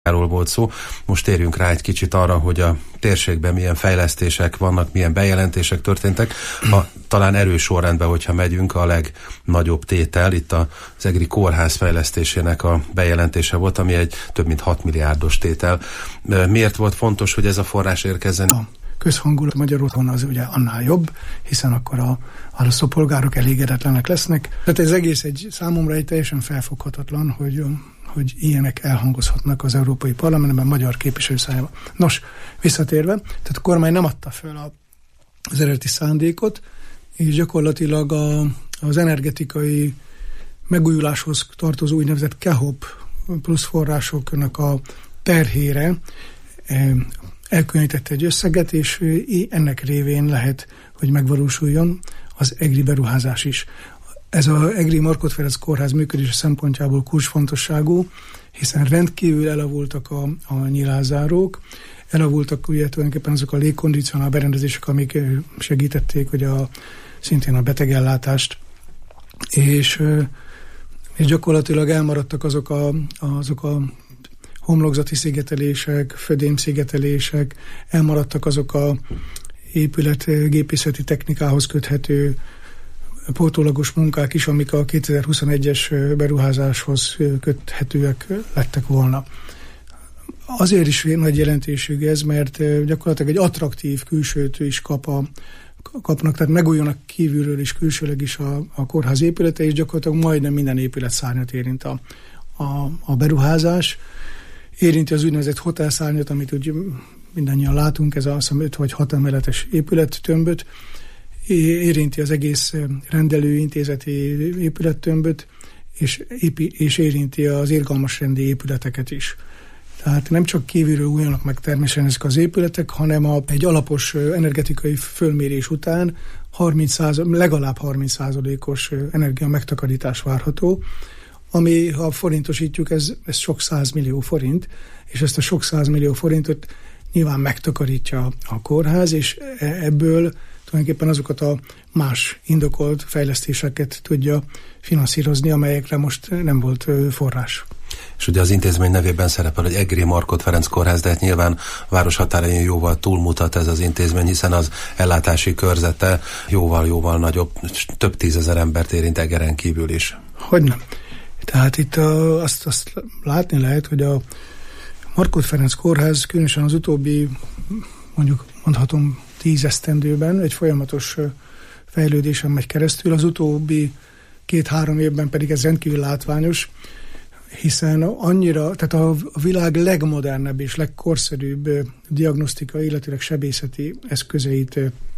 ról volt szó. Most térjünk rá egy kicsit arra, hogy a térségben milyen fejlesztések vannak, milyen bejelentések történtek. Talán erős sorrendben, hogyha megyünk, a legnagyobb tétel itt az EGRI kórház fejlesztésének a bejelentése volt, ami egy több mint 6 milliárdos tétel. Miért volt fontos, hogy ez a forrás érkezzen? A közhangulat magyar otthon az ugye annál jobb, hiszen akkor a választópolgárok elégedetlenek lesznek. Tehát ez egész számomra egy teljesen felfoghatatlan, hogy ilyenek elhangozhatnak az Európai Parlamentben magyar képviselő szájába. Nos, visszatérve, tehát a kormány nem adta föl az eredeti szándékot, és gyakorlatilag az energetikai megújuláshoz tartozó úgynevezett KEHOP plusz forrásoknak a terhére elkülönítette egy összeget, és ennek révén lehet, hogy megvalósuljon az EGRI beruházás is. Ez az EGRI Markhot Ferenc kórház működése szempontjából kulcsfontosságú, hiszen rendkívül elavultak a nyilázárók, elavultak ugye tulajdonképpen azok a légkondicionál berendezések, amik segítették ugye szintén a betegellátást, és gyakorlatilag elmaradtak azok a homlokzati szigetelések, födémszigetelések, elmaradtak azok a épületgépészeti technikához köthető pótolagos munkák is, amik a 2021-es beruházáshoz köthetőek lettek volna. Azért is nagy jelentőségű ez, mert gyakorlatilag egy attraktív külsőt is kapnak, tehát megújulnak kívülről is, külsőleg is a kórház épülete, és gyakorlatilag majdnem minden épületszárnyat érint a beruházás. Érinti az úgynevezett hotelszárnyat, amit úgy mindannyian látunk, ez azt hiszem 5 vagy 6 emeletes épülettömböt, érinti az egész rendelőintézeti épülettömböt, és érinti az irgalmasrendi épületeket is. Tehát nem csak kívülről újulnak meg természetesen ezek az épületek, hanem egy alapos energetikai fölmérés után legalább 30%-os energia megtakarítás várható, ami, ha forintosítjuk, ez sok 100 millió forint, és ezt a sok 100 millió forintot nyilván megtakarítja a kórház, és ebből tulajdonképpen azokat a más indokolt fejlesztéseket tudja finanszírozni, amelyekre most nem volt forrás. És ugye az intézmény nevében szerepel, hogy EGRI Markhot Ferenc kórház, de hát nyilván város határain jóval túlmutat ez az intézmény, hiszen az ellátási körzete jóval nagyobb, több 10 000 embert érint Egeren kívül is. Hogyne. Tehát itt azt látni lehet, hogy a Markhot Ferenc kórház különösen az utóbbi, mondhatom 10 esztendőben egy folyamatos fejlődésen megy keresztül, az utóbbi 2-3 évben pedig ez rendkívül látványos, hiszen tehát a világ legmodernebb és legkorszerűbb diagnosztikai, illetve sebészeti eszközeit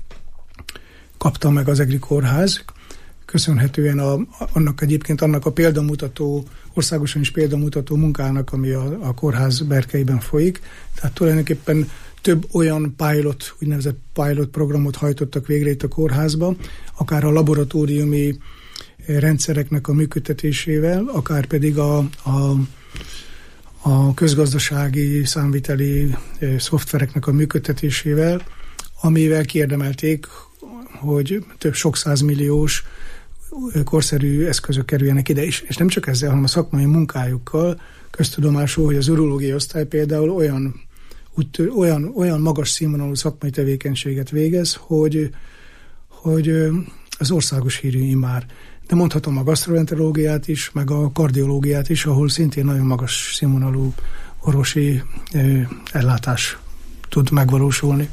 kapta meg az EGRI kórház, köszönhetően annak a példamutató, országosan is példamutató munkának, ami a kórház berkeiben folyik. Tehát tulajdonképpen több olyan úgynevezett pilot programot hajtottak végre itt a kórházban, akár a laboratóriumi rendszereknek a működtetésével, akár pedig a közgazdasági számviteli szoftvereknek a működtetésével, amivel kiérdemelték, hogy sok 100 milliós korszerű eszközök kerüljenek ide is. És nem csak ezzel, hanem a szakmai munkájukkal köztudomású, hogy az urológiai osztály például olyan magas színvonalú szakmai tevékenységet végez, hogy az országos hírű immár. De mondhatom a gasztroenterológiát is, meg a kardiológiát is, ahol szintén nagyon magas színvonalú orvosi ellátás tud megvalósulni.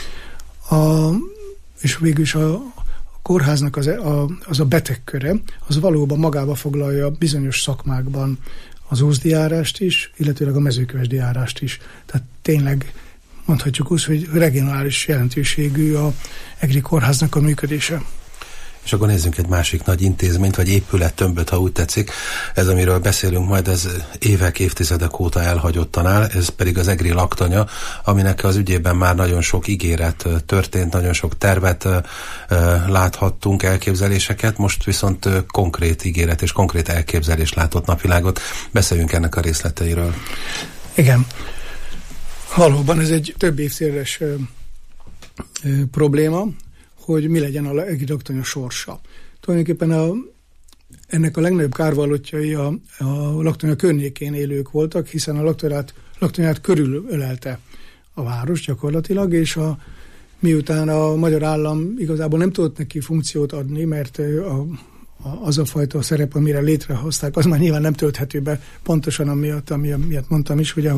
És végül is a kórháznak az a betegköre, az valóban magába foglalja bizonyos szakmákban az ózdijárást is, illetőleg a mezőkövesdijárást is. Tehát tényleg mondhatjuk úgy, hogy regionális jelentőségű a EGRI kórháznak a működése. És akkor nézzünk egy másik nagy intézményt, vagy épülettömböt, ha úgy tetszik. Ez, amiről beszélünk majd, ez évek, évtizedek óta elhagyottan áll, ez pedig az EGRI laktanya, aminek az ügyében már nagyon sok ígéret történt, nagyon sok tervet láthattunk, elképzeléseket, most viszont konkrét ígéret és konkrét elképzelés látott napvilágot. Beszéljünk ennek a részleteiről. Igen. Valóban ez egy több évtizedes probléma, hogy mi legyen a EGRI laktanya sorsa. Tulajdonképpen ennek a legnagyobb kárvallottjai a laktanya környékén élők voltak, hiszen a laktanyát körülölelte a város gyakorlatilag, és miután a magyar állam igazából nem tudott neki funkciót adni, mert az a fajta szerep, amire létrehozták, az már nyilván nem tölthető be, pontosan amiatt mondtam is, ugye,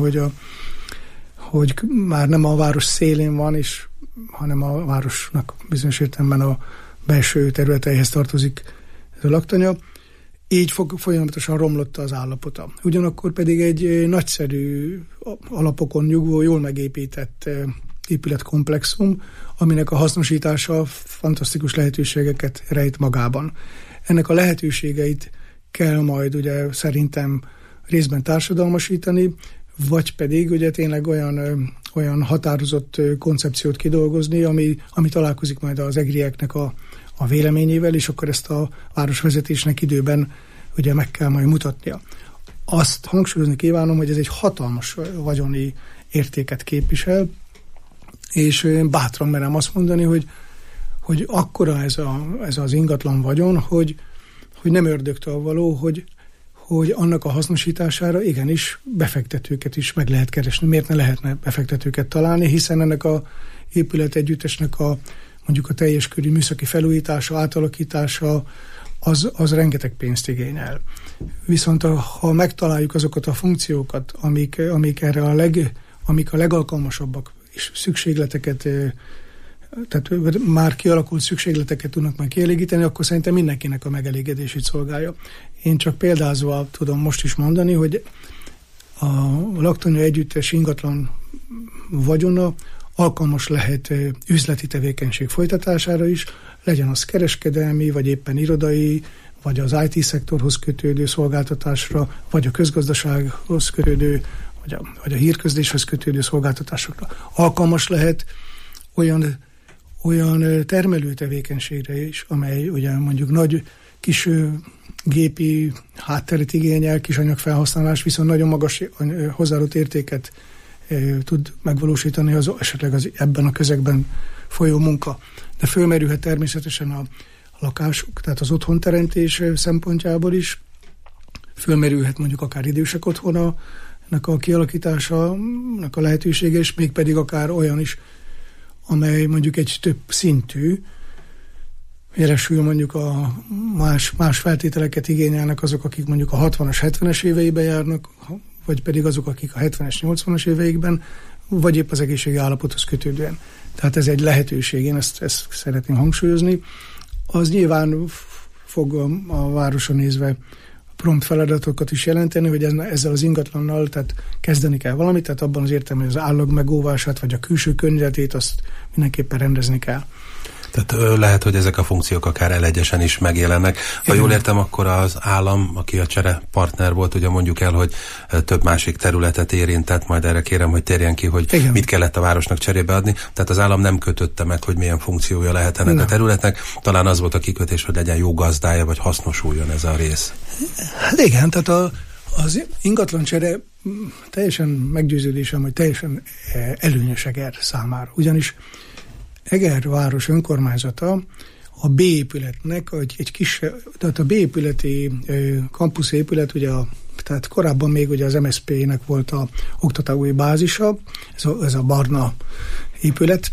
hogy már nem a város szélén van, hanem a városnak bizonyos értelemben a belső területeihez tartozik ez a laktanya. Így folyamatosan romlott az állapota. Ugyanakkor pedig egy nagyszerű alapokon nyugvó, jól megépített épületkomplexum, aminek a hasznosítása fantasztikus lehetőségeket rejt magában. Ennek a lehetőségeit kell majd ugye szerintem részben társadalmasítani, vagy pedig ugye tényleg olyan határozott koncepciót kidolgozni, ami találkozik majd az egrieknek a véleményével, és akkor ezt a városvezetésnek időben ugye meg kell majd mutatnia. Azt hangsúlyozni kívánom, hogy ez egy hatalmas vagyoni értéket képvisel, és bátran merem azt mondani, hogy akkora ez az ingatlan vagyon, hogy nem ördögtől való, hogy annak a hasznosítására igenis befektetőket is meg lehet keresni. Miért ne lehetne befektetőket találni, hiszen ennek a épületegyüttesnek mondjuk a teljes körű műszaki felújítása, átalakítása, az rengeteg pénzt igényel. Viszont ha megtaláljuk azokat a funkciókat, amik erre amik a legalkalmasabbak, és szükségleteket, tehát már kialakult szükségleteket tudnak meg kielégíteni, akkor szerintem mindenkinek a megelégedését szolgálja. Én csak példázva tudom most is mondani, hogy a laktanya együttes ingatlan vagyona alkalmas lehet üzleti tevékenység folytatására is, legyen az kereskedelmi, vagy éppen irodai, vagy az IT-szektorhoz kötődő szolgáltatásra, vagy a közgazdasághoz kötődő, vagy a hírközléshez kötődő szolgáltatásokra. Alkalmas lehet olyan termelő tevékenységre is, amely ugye mondjuk nagy kis gépi hátteret igényel, kis anyagfelhasználás, viszont nagyon magas hozzáadott értéket tud megvalósítani esetleg ebben a közegben folyó munka. De fölmerülhet természetesen a lakások, tehát az otthonteremtés szempontjából is, fölmerülhet mondjuk akár idősek otthona, ennek a kialakításának a lehetősége, és mégpedig akár olyan is, amely mondjuk egy több szintű, jelesül mondjuk a más feltételeket igényelnek azok, akik mondjuk a 60-as, 70-es éveiben járnak, vagy pedig azok, akik a 70-es, 80-as éveikben, vagy épp az egészségi állapothoz kötődően. Tehát ez egy lehetőség, én ezt szeretném hangsúlyozni. Az nyilván fog a városra nézve prompt feladatokat is jelenteni, hogy ezzel az ingatlannal tehát kezdeni kell valamit, tehát abban az értelemben, hogy az állag megóvását, vagy a külső környezetét azt mindenképpen rendezni kell. Tehát lehet, hogy ezek a funkciók akár elegyesen is megjelennek. Ha jól értem, akkor az állam, aki a cserepartner volt, ugye mondjuk el, hogy több másik területet érintett, majd erre kérem, hogy térjen ki, hogy igen, mit kellett a városnak cserébe adni. Tehát az állam nem kötötte meg, hogy milyen funkciója lehet ennek a területnek. Talán az volt a kikötés, hogy legyen jó gazdája, vagy hasznosuljon ez a rész. Hát igen, tehát az ingatlancsere teljesen meggyőződésem, hogy teljesen előnyös Eger számára. Ugyanis Eger város önkormányzata a B épületnek egy kis, tehát a B épületi kampusz épület, ugye tehát korábban még ugye az MSZP-nek volt a oktatói bázisa, ez a barna épület,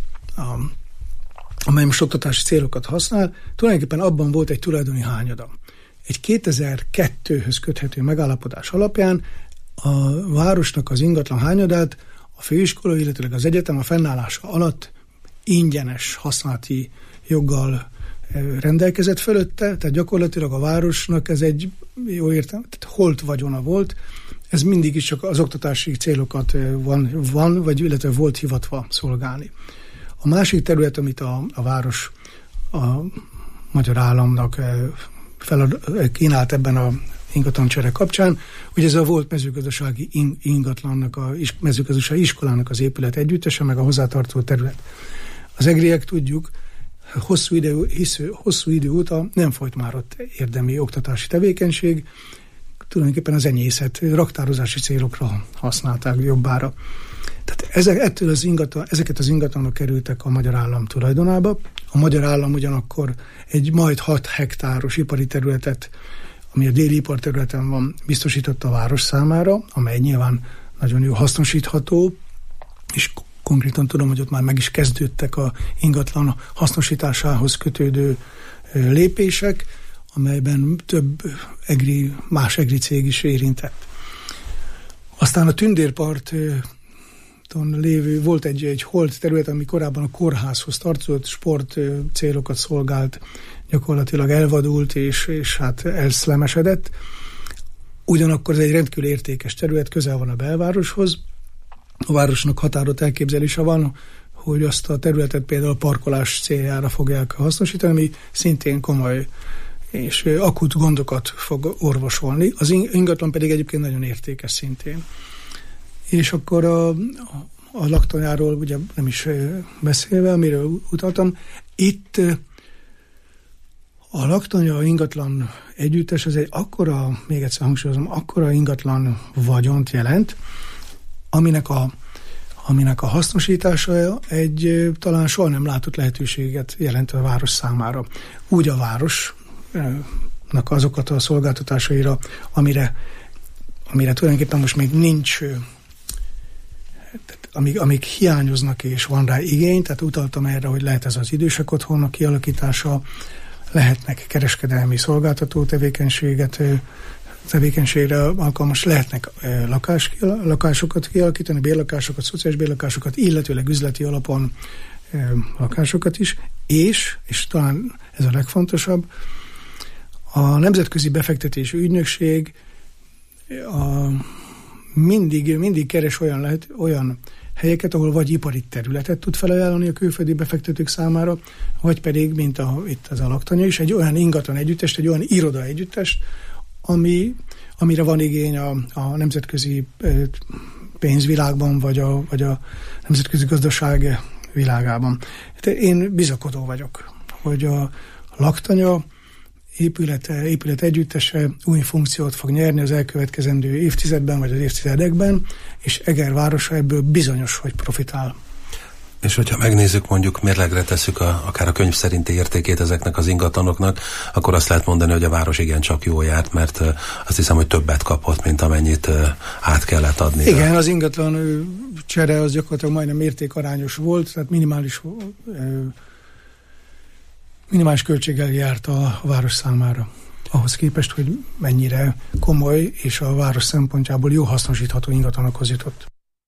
amely most oktatási célokat használ, tulajdonképpen abban volt egy tulajdoni hányada. Egy 2002-höz köthető megállapodás alapján a városnak az ingatlan hányadát a főiskola, illetve az egyetem a fennállása alatt ingyenes használati joggal rendelkezett fölötte, tehát gyakorlatilag a városnak ez egy, jó értem, tehát holt vagyona volt, ez mindig is csak az oktatási célokat van vagy illetve volt hivatva szolgálni. A másik terület, amit a város a magyar államnak kínált ebben a ingatlancsere kapcsán, hogy ez a volt mezőgazdasági ingatlannak, a mezőgazdasági iskolának az épület együttese, meg a hozzátartozó terület. Az egriek tudjuk, hosszú idő óta nem folyt már ott érdemi oktatási tevékenység, tulajdonképpen az enyészet raktározási célokra használták jobbára. Tehát ezeket az ingatlanok kerültek a magyar állam tulajdonába. A magyar állam ugyanakkor egy majd 6 hektáros ipari területet, ami a déli iparterületen van, biztosította a város számára, amely nyilván nagyon jó hasznosítható, és konkrétan tudom, hogy ott már meg is kezdődtek a ingatlan hasznosításához kötődő lépések, amelyben több más egri cég is érintett. Aztán a Tündérparton lévő volt egy holt terület, ami korábban a kórházhoz tartozott, sport célokat szolgált, gyakorlatilag elvadult és hát elszlemesedett. Ugyanakkor ez egy rendkívül értékes terület, közel van a belvároshoz. A városnak határozott elképzelése van, hogy azt a területet például parkolás céljára fogják hasznosítani, ami szintén komoly és akut gondokat fog orvosolni. Az ingatlan pedig egyébként nagyon értékes szintén. És akkor a laktanyáról ugye nem is beszélve, amiről utaltam, itt a laktanya ingatlan együttes, az egy akkora, még egyszer hangsúlyozom, akkora ingatlan vagyont jelent, aminek a hasznosítása egy talán soha nem látott lehetőséget jelent a város számára. Úgy a városnak azokat a szolgáltatásaira, amire tulajdonképpen most még nincs, amik hiányoznak és van rá igény, tehát utaltam erre, hogy lehet ez az idősek otthonnak kialakítása, lehetnek kereskedelmi szolgáltató tevékenységre alkalmas, lehetnek lakásokat kialakítani, bérlakásokat, szociális bérlakásokat, illetőleg üzleti alapon lakásokat is, és talán ez a legfontosabb, a Nemzetközi Befektetési Ügynökség mindig keres olyan helyeket, ahol vagy ipari területet tud felajánlani a külföldi befektetők számára, vagy pedig, mint itt az a laktanya is, egy olyan ingatlan együttest, egy olyan iroda együttest, amire van igény a nemzetközi pénzvilágban, vagy a nemzetközi gazdaság világában. Én bizakodó vagyok, hogy a laktanya épület együttese új funkciót fog nyerni az elkövetkezendő évtizedben, vagy az évtizedekben, és Eger városa ebből bizonyos, hogy profitál. És hogyha megnézzük, mondjuk mérlegre tesszük akár a könyv szerinti értékét ezeknek az ingatlanoknak, akkor azt lehet mondani, hogy a város igencsak jól járt, mert azt hiszem, hogy többet kapott, mint amennyit át kellett adni. Igen, az ingatlan csere az gyakorlatilag majdnem értékarányos volt, tehát minimális költséggel járt a város számára. Ahhoz képest, hogy mennyire komoly és a város szempontjából jó hasznosítható ingatlanokhoz jutott.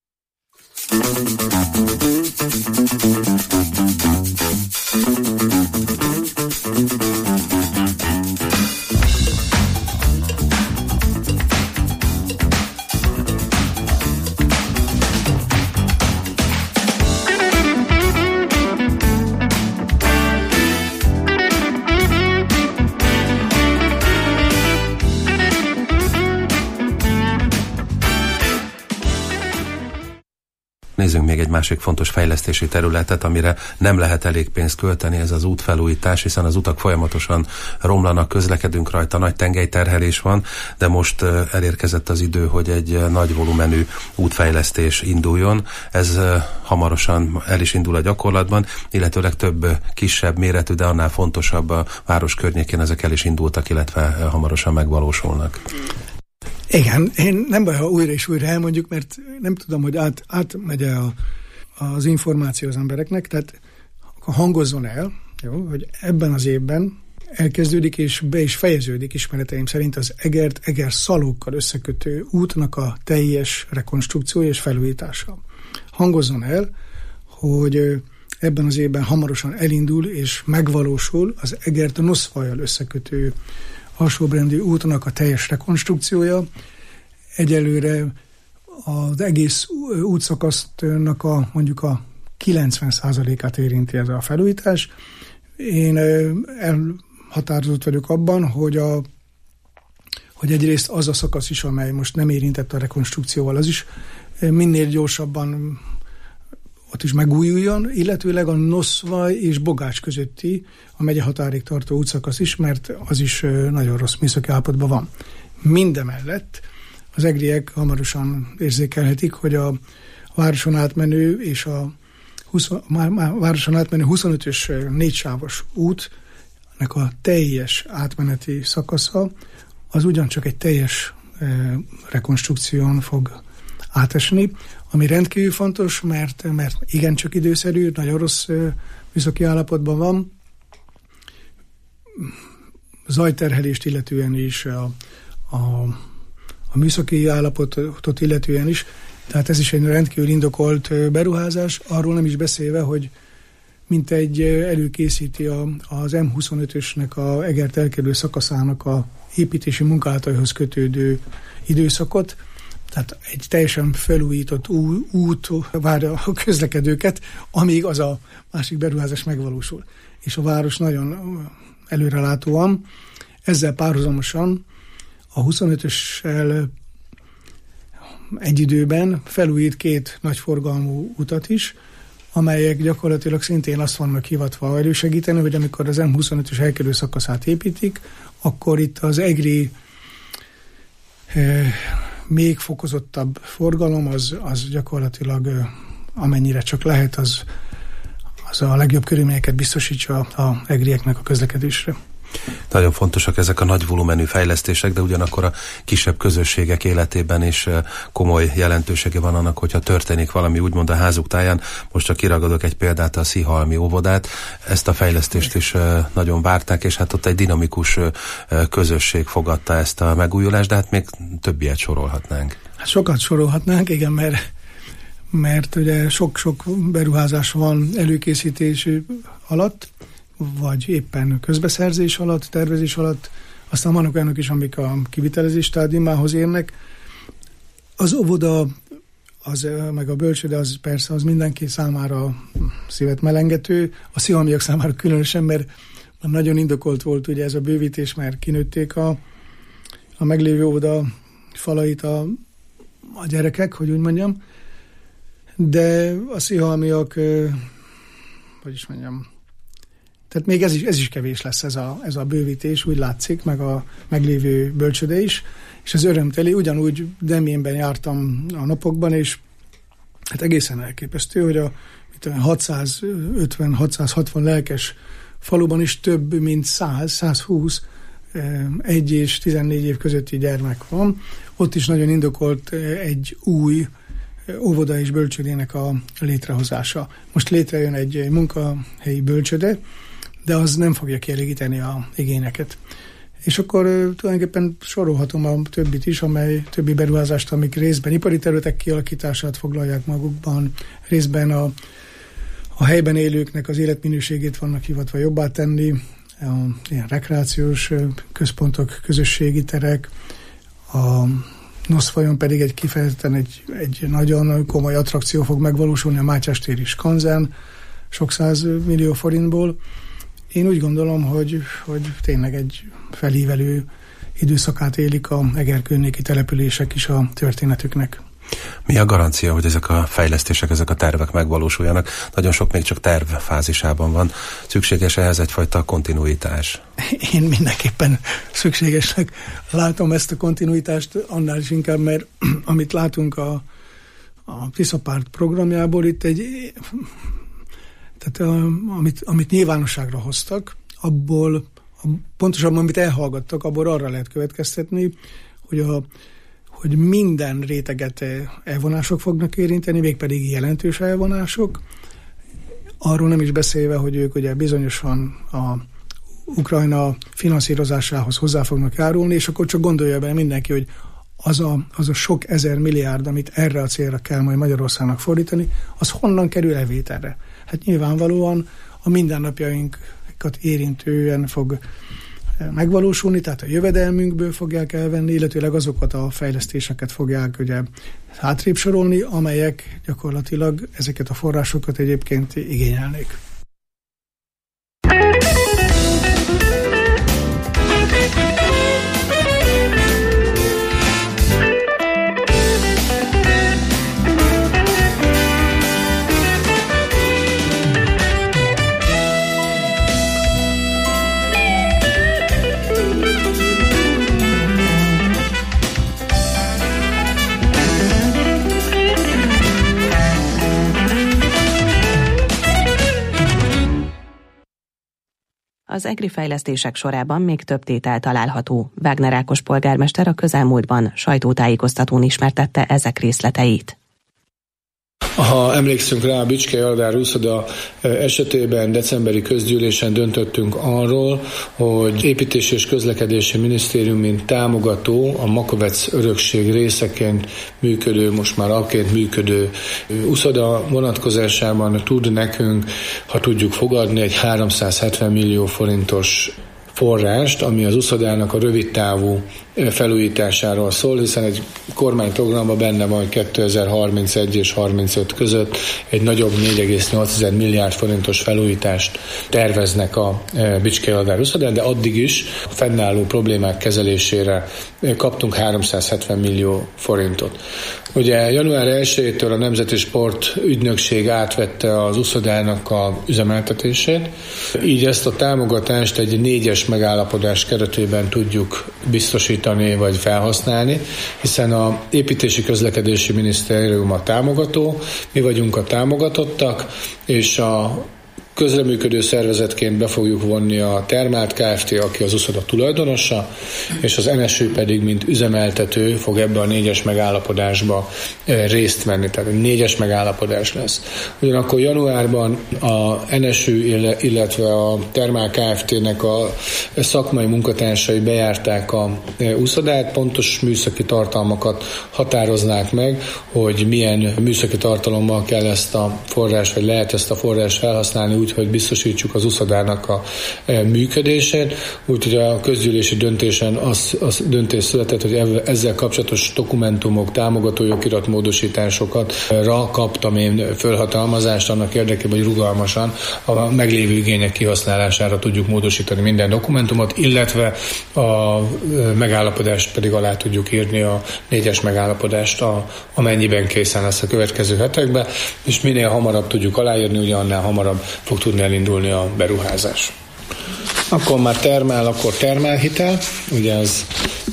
Nézzünk még egy másik fontos fejlesztési területet, amire nem lehet elég pénzt költeni, ez az útfelújítás, hiszen az utak folyamatosan romlanak, közlekedünk rajta, nagy tengelyterhelés van, de most elérkezett az idő, hogy egy nagy volumenű útfejlesztés induljon. Ez hamarosan el is indul a gyakorlatban, illetőleg több kisebb méretű, de annál fontosabb a város környékén ezek el is indultak, illetve hamarosan megvalósulnak. Igen, én nem baj, ha újra és újra elmondjuk, mert nem tudom, hogy átmegy az információ az embereknek, tehát hangozzon el, jó, hogy ebben az évben elkezdődik és be is fejeződik ismereteim szerint az Eger-Szalókkal összekötő útnak a teljes rekonstrukciója és felújítása. Hangozzon el, hogy ebben az évben hamarosan elindul és megvalósul az Egert-Noszvajjal összekötő alsóbrendű útnak a teljes rekonstrukciója. Egyelőre az egész útszakasznak mondjuk a 90%-át érinti ez a felújítás. Én elhatározott vagyok abban, hogy egyrészt az a szakasz is, amely most nem érintett a rekonstrukcióval, az is minél gyorsabban ott is megújuljon, illetőleg a Noszvaj és Bogács közötti a megye határig tartó útszakasz is, mert az is nagyon rossz műszaki állapotban van. Mindemellett az egriek hamarosan érzékelhetik, hogy a városon átmenő és városon átmenő 25-ös 4-sávos útnak a teljes átmeneti szakasza az ugyancsak egy teljes rekonstrukción fog átesni, ami rendkívül fontos, mert igencsak időszerű, nagyon rossz műszaki állapotban van. Zajterhelést illetően is, a műszaki állapotot illetően is, tehát ez is egy rendkívül indokolt beruházás, arról nem is beszélve, hogy mintegy előkészíti az M25-ösnek a Egert elkerülő szakaszának a építési munkálataihoz kötődő időszakot, tehát egy teljesen felújított út várja a közlekedőket, amíg az a másik beruházás megvalósul. És a város nagyon előrelátóan, ezzel párhuzamosan a 25-össel egy időben felújít 2 nagyforgalmú utat is, amelyek gyakorlatilag szintén azt vannak hivatva elősegíteni, hogy amikor az M25-ös elkerülő szakaszát építik, akkor itt az egri még fokozottabb forgalom, az gyakorlatilag amennyire csak lehet, az a legjobb körülményeket biztosítsa a egrieknek a közlekedésre. Nagyon fontosak ezek a nagy volumenű fejlesztések, de ugyanakkor a kisebb közösségek életében is komoly jelentősége van annak, hogyha történik valami úgymond a házuk táján. Most csak kiragadok egy példát, a Szihalmi óvodát. Ezt a fejlesztést is nagyon várták, és hát ott egy dinamikus közösség fogadta ezt a megújulást, de hát még több ilyet sorolhatnánk. Hát sokat sorolhatnánk, igen, mert ugye sok-sok beruházás van előkészítés alatt, vagy éppen közbeszerzés alatt, tervezés alatt, aztán vannak olyanok is, amik a kivitelezés stádiumához érnek. Az óvoda, meg a bölcsőde, az persze az mindenki számára szívet melengető, a szihalmiak számára különösen, mert nagyon indokolt volt ugye ez a bővítés, mert kinőtték a meglévő óvoda falait a gyerekek, hogy úgy mondjam, de a szihalmiak, hogy is mondjam, tehát még ez is kevés lesz ez a bővítés, úgy látszik, meg a meglévő bölcsőde is, és ez örömteli. Ugyanúgy Demjénben jártam a napokban, és hát egészen elképesztő, hogy a 650-660 lelkes faluban is több mint 100-120 1 és 14 év közötti gyermek van. Ott is nagyon indokolt egy új óvoda és bölcsődének a létrehozása. Most létrejön egy munkahelyi bölcsőde, de az nem fogja kielégíteni a igényeket. És akkor tulajdonképpen sorolhatom a többit is, többi beruházást, amik részben ipari területek kialakítását foglalják magukban, részben a helyben élőknek az életminőségét vannak hivatva jobbá tenni, ilyen rekreációs központok, közösségi terek, a Noszfajon pedig egy kifejezetten egy nagyon komoly attrakció fog megvalósulni, a Mátyás téri skanzen, sok 100 millió forintból. Én úgy gondolom, hogy tényleg egy felívelő időszakát élik a Eger környéki települések is a történetüknek. Mi a garancia, hogy ezek a fejlesztések, ezek a tervek megvalósuljanak? Nagyon sok még csak tervfázisában van. Szükséges ehhez egyfajta kontinuitás? Én mindenképpen szükségesnek látom ezt a kontinuitást, annál is inkább, mert amit látunk a Tiszapárt programjából, itt tehát amit nyilvánosságra hoztak, abból pontosabban, amit elhallgattak, abból arra lehet következtetni, hogy minden réteget elvonások fognak érinteni, mégpedig jelentős elvonások. Arról nem is beszélve, hogy ők ugye bizonyosan a Ukrajna finanszírozásához hozzá fognak járulni, és akkor csak gondolja bele mindenki, hogy az a sok ezer milliárd, amit erre a célra kell majd Magyarországnak fordítani, az honnan kerül elvételre? Hát nyilvánvalóan a mindennapjainkat érintően fog megvalósulni, tehát a jövedelmünkből fogják elvenni, illetőleg azokat a fejlesztéseket fogják ugye hátrébb sorolni, amelyek gyakorlatilag ezeket a forrásokat egyébként igényelnék. Az EGRI fejlesztések sorában még több tétel található. Wagner Ákos polgármester a közelmúltban sajtótájékoztatón ismertette ezek részleteit. Ha emlékszünk rá, a Bicskei-Alvár úszoda esetében decemberi közgyűlésen döntöttünk arról, hogy Építési és Közlekedési Minisztérium, mint támogató, a Makovec örökség részeként működő, most már alként működő úszoda vonatkozásában tud nekünk, ha tudjuk fogadni, egy 370 millió forintos forrást, ami az úszodának a rövidtávú felújításáról szól, hiszen egy kormányprogramban benne van 2031 és 35 között egy nagyobb 4,8 milliárd forintos felújítást terveznek a Bicskei-Alvár úszodán, de addig is a fennálló problémák kezelésére kaptunk 370 millió forintot. Ugye január 1-től a Nemzeti Sport Ügynökség átvette az úszodának a üzemeltetését, így ezt a támogatást egy 4-es megállapodás keretében tudjuk biztosítani vagy felhasználni, hiszen a Építési Közlekedési Minisztérium a támogató, mi vagyunk a támogatottak, és a közreműködő szervezetként be fogjuk vonni a Termált Kft., aki az úszoda tulajdonosa, és az NSÜ pedig, mint üzemeltető fog ebbe a 4-es megállapodásba részt venni, tehát egy 4-es megállapodás lesz. Ugyanakkor januárban a NSÜ, illetve a Termált Kft.-nek a szakmai munkatársai bejárták a úszodát, pontos műszaki tartalmakat határoznák meg, hogy milyen műszaki tartalommal kell ezt a forrás, vagy lehet ezt a forrás felhasználni, úgyhogy biztosítsuk az úszodának a működését. Úgyhogy a közgyűlési döntésen az döntés született, hogy ezzel kapcsolatos dokumentumok, támogató jogiratmódosításokra kaptam én fölhatalmazást annak érdekében, hogy rugalmasan a meglévő igények kihasználására tudjuk módosítani minden dokumentumot, illetve a megállapodást pedig alá tudjuk írni, a 4-es megállapodást, amennyiben készen lesz a következő hetekben, és minél hamarabb tudjuk aláírni, ugye annál hamarabb fog tudni elindulni a beruházás. Akkor már akkor termálhitel, ugye ez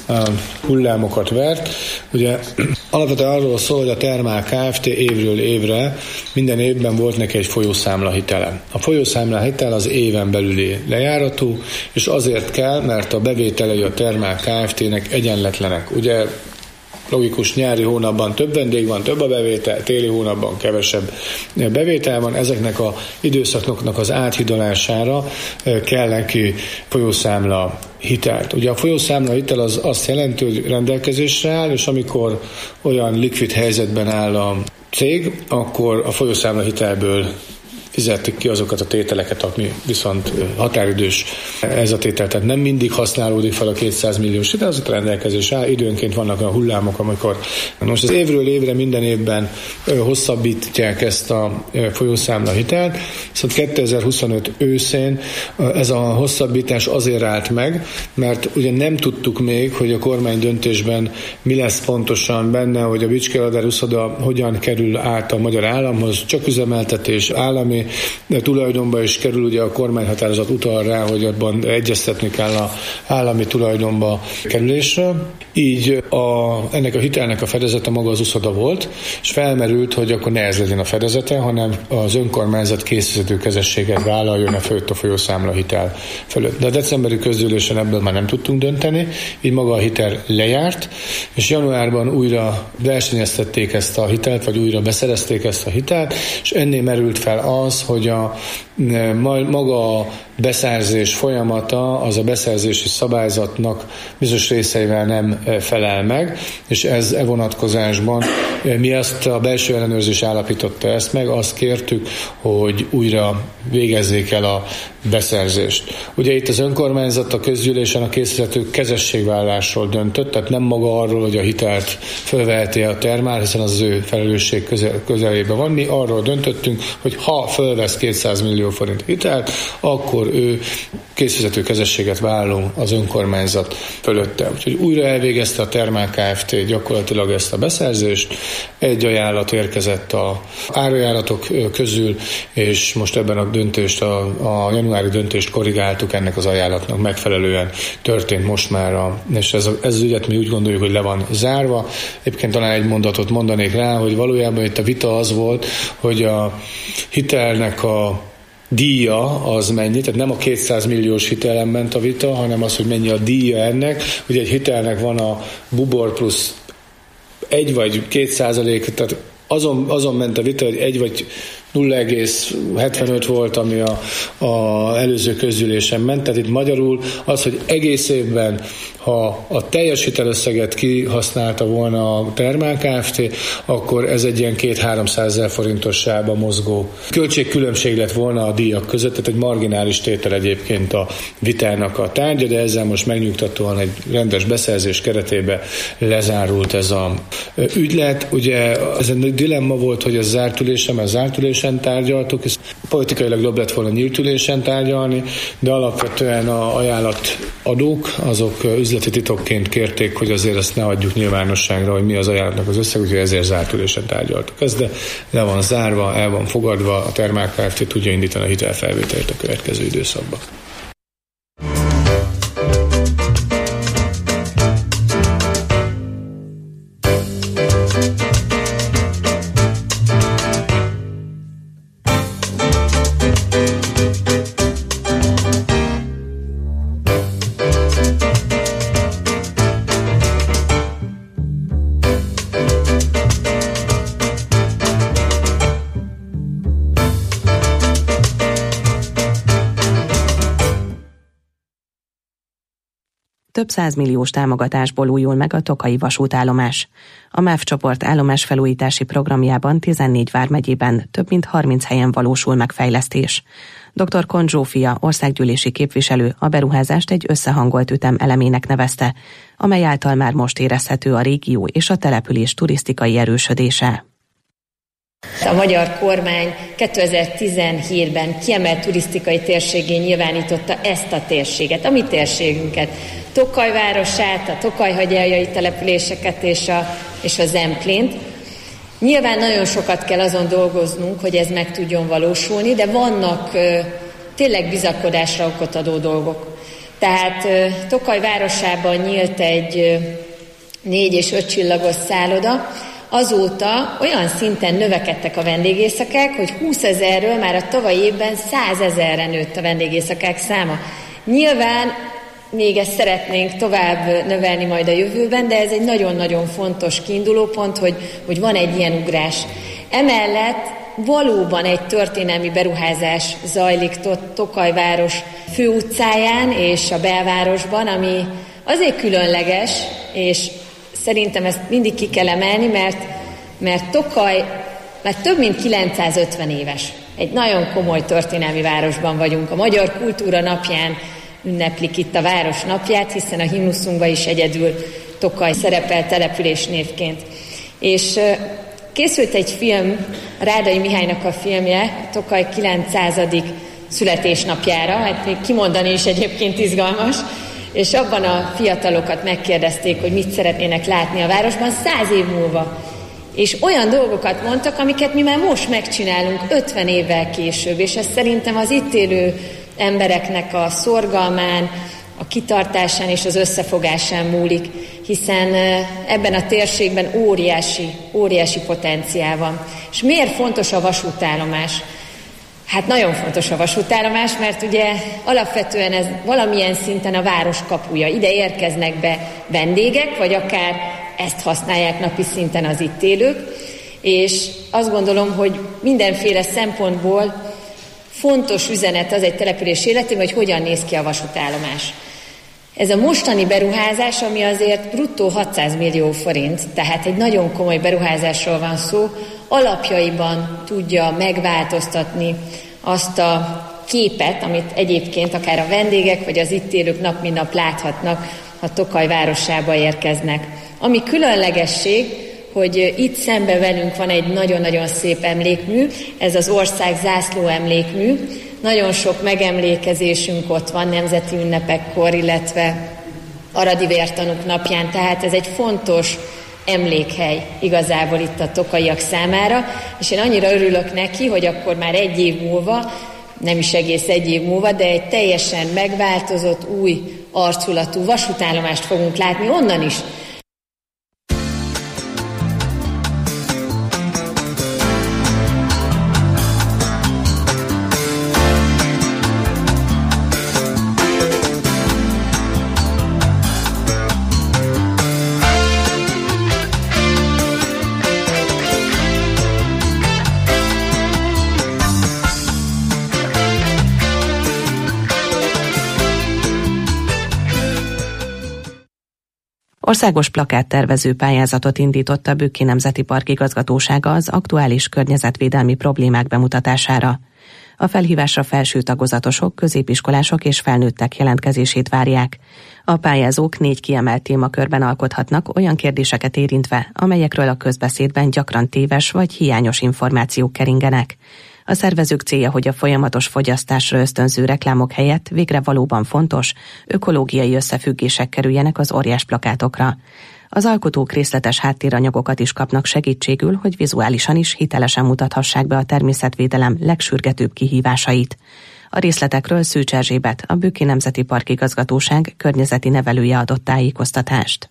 hullámokat vert. Ugye alapvetően arról szól, hogy a Termál Kft. Évről évre minden évben volt neki egy folyószámlahitele. A folyószámlahitel az éven belüli lejáratú, és azért kell, mert a bevételei a Termál Kft.-nek egyenletlenek. Ugye logikus, nyári hónapban több vendég van, több a bevétel, téli hónapban kevesebb bevétel van. Ezeknek az időszakoknak az áthidalására kell neki folyószámla hitelt. Ugye a folyószámla hitel az azt jelenti, hogy rendelkezésre áll, és amikor olyan likvid helyzetben áll a cég, akkor a folyószámla hitelből fizetik ki azokat a tételeket, ami viszont határidős ez a tétel. Tehát nem mindig használódik fel a 200 milliós hitel, azok rendelkezés áll. Időnként vannak olyan hullámok, amikor most az évről évre minden évben hosszabbítják ezt a folyószámla hitelt. Viszont 2025 őszén ez a hosszabbítás azért állt meg, mert ugye nem tudtuk még, hogy a kormány döntésben mi lesz pontosan benne, hogy a Bicskei-Alvár úszoda hogyan kerül át a magyar államhoz, csak üzemeltetés, állami tulajdonba is kerül, ugye a kormányhatározat utal rá, hogy abban egyeztetni kell az állami tulajdonba kerülésről. Így ennek a hitelnek a fedezete maga az úszoda volt, és felmerült, hogy akkor ne ez legyen a fedezete, hanem az önkormányzat készítő kezességet vállaljon fölött a folyószámla hitel fölött. De a decemberi közgyűlésen ebből már nem tudtunk dönteni, így maga a hitel lejárt, és januárban újra versenyeztették ezt a hitelt, vagy újra beszerezték ezt a hitelt, és ennél merült fel az, hogy maga a beszerzés folyamata az a beszerzési szabályzatnak bizonyos részeivel nem felel meg, és ez vonatkozásban mi ezt a belső ellenőrzés állapította ezt meg, azt kértük, hogy újra végezzék el a beszerzést. Ugye itt az önkormányzat a közgyűlésen a készítő kezességvállalásról döntött, tehát nem maga arról, hogy a hitelt fölveheti a Termál, hiszen az ő felelősség közelében van. Mi arról döntöttünk, hogy ha fölvesz 200 millió forint hitelt, akkor ő készfizető kezességet vállal az önkormányzat fölötte. Úgyhogy újra elvégezte a Termál Kft. Gyakorlatilag ezt a beszerzést. Egy ajánlat érkezett a árajánlatok közül, és most ebben a döntést, a januári döntést korrigáltuk, ennek az ajánlatnak megfelelően történt most már, és ez az ügyet mi úgy gondoljuk, hogy le van zárva. Egyébként talán egy mondatot mondanék rá, hogy valójában itt a vita az volt, hogy a hitelnek a díja az mennyi, tehát nem a 200 milliós hitelen ment a vita, hanem az, hogy mennyi a díja ennek. Ugye egy hitelnek van a Bubor plusz 1 vagy 2%, tehát azon ment a vita, hogy 1 vagy 0,75 volt, ami a előző közgyűlésen ment. Tehát itt magyarul az, hogy egész évben, ha a teljes hitelösszeget kihasználta volna a Thermal Kft., akkor ez egy ilyen 200-300 ezer forintos sávba mozgó költségkülönbség lett volna a díjak között, tehát egy marginális tétel egyébként a vitának a tárgya, de ezzel most megnyugtatóan egy rendes beszerzés keretében lezárult ez a ügylet. Ugye ez egy dilemma volt, hogy ez zárt ülésen, mert zárt ülésen tárgyaltuk, és politikailag jobb lett volna nyílt ülésen tárgyalni, de alapvetően a ajánlatadók, azok üzleti titokként kérték, hogy azért ezt ne adjuk nyilvánosságra, hogy mi az ajánlatnak az összeg, úgyhogy ezért zárt ülésen tárgyaltuk. Ez de le van zárva, el van fogadva, a Thermal Kft. Tudja indítani a hitelfelvételét a következő időszakban. Több 100 milliós támogatásból újul meg a tokaji vasútállomás. A MÁV csoport állomásfelújítási programjában 14 vármegyében több mint 30 helyen valósul meg fejlesztés. Dr. Kont Zsófia, országgyűlési képviselő a beruházást egy összehangolt ütem elemének nevezte, amely által már most érezhető a régió és a település turisztikai erősödése. A magyar kormány 2017-ben kiemelt turisztikai térségé nyilvánította ezt a térséget, a mi térségünket, Tokaj városát, a tokajhagyjai településeket és a Zemplént. Nyilván nagyon sokat kell azon dolgoznunk, hogy ez meg tudjon valósulni, de vannak tényleg bizakodásra okot adó dolgok. Tehát Tokaj városában nyílt egy 4 és 5 csillagos szálloda. Azóta olyan szinten növekedtek a vendégészakák, hogy 20 000-ről már a tavalyi évben 100 000-re nőtt a vendégészakák száma. Nyilván még ezt szeretnénk tovább növelni majd a jövőben, de ez egy nagyon-nagyon fontos kiindulópont, hogy van egy ilyen ugrás. Emellett valóban egy történelmi beruházás zajlik Tokaj város főutcáján és a belvárosban, ami azért különleges, és szerintem ezt mindig ki kell emelni, mert Tokaj már több mint 950 éves. Egy nagyon komoly történelmi városban vagyunk. A Magyar Kultúra Napján ünneplik itt a város napját, hiszen a himnuszunkban is egyedül Tokaj szerepel település névként. És készült egy film, Rádai Mihálynak a filmje, Tokaj 900. születésnapjára, hát még kimondani is egyébként izgalmas, és abban a fiatalokat megkérdezték, hogy mit szeretnének látni a városban 100 év múlva. És olyan dolgokat mondtak, amiket mi már most megcsinálunk 50 évvel később, és ez szerintem az itt élő embereknek a szorgalmán, a kitartásán és az összefogásán múlik, hiszen ebben a térségben óriási potenciál van. És miért fontos a vasútállomás? Hát nagyon fontos a vasútállomás, mert ugye alapvetően ez valamilyen szinten a város kapuja. Ide érkeznek be vendégek, vagy akár ezt használják napi szinten az itt élők, és azt gondolom, hogy mindenféle szempontból fontos üzenet az egy település életében, hogy hogyan néz ki a vasútállomás. Ez a mostani beruházás, ami azért bruttó 600 millió forint, tehát egy nagyon komoly beruházásról van szó, alapjaiban tudja megváltoztatni azt a képet, amit egyébként akár a vendégek vagy az itt élők nap mint nap láthatnak, ha Tokaj városába érkeznek. Ami különlegesség, hogy itt szembe velünk van egy nagyon-nagyon szép emlékmű, ez az ország zászló emlékmű. Nagyon sok megemlékezésünk ott van nemzeti ünnepekkor, illetve aradi vértanúk napján, tehát ez egy fontos emlékhely igazából itt a tokaiak számára, és én annyira örülök neki, hogy akkor már egy év múlva, nem is egész egy év múlva, de egy teljesen megváltozott, új arculatú vasútállomást fogunk látni onnan is. Országos plakáttervező pályázatot indított a Bükki Nemzeti Park igazgatósága az aktuális környezetvédelmi problémák bemutatására. A felhívásra felső tagozatosok, középiskolások és felnőttek jelentkezését várják. A pályázók 4 kiemelt témakörben alkothatnak, olyan kérdéseket érintve, amelyekről a közbeszédben gyakran téves vagy hiányos információk keringenek. A szervezők célja, hogy a folyamatos fogyasztásra ösztönző reklámok helyett végre valóban fontos, ökológiai összefüggések kerüljenek az óriás plakátokra. Az alkotók részletes háttéranyagokat is kapnak segítségül, hogy vizuálisan is hitelesen mutathassák be a természetvédelem legsürgetőbb kihívásait. A részletekről Szűcs Erzsébet, a Bükki Nemzeti Park igazgatóság környezeti nevelője adott tájékoztatást.